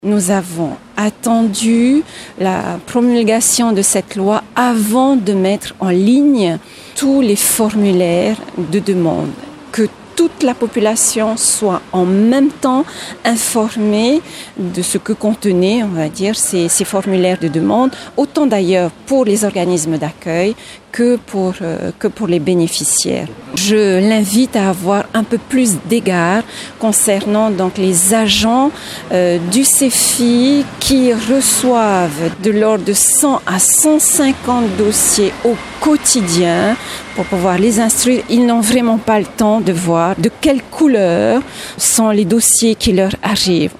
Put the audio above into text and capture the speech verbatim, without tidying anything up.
Nous avons attendu la promulgation de cette loi avant de mettre en ligne tous les formulaires de demande, que toute la population soit en même temps informée de ce que contenaient, on va dire, ces, ces formulaires de demande, autant d'ailleurs pour les organismes d'accueil que pour, euh, que pour les bénéficiaires. Je l'invite à avoir un peu plus d'égard concernant donc les agents euh, du CEFI qui reçoivent de l'ordre de cent à cent cinquante dossiers au quotidien pour pouvoir les instruire. Ils n'ont vraiment pas le temps de voir de quelle couleur sont les dossiers qui leur arrivent.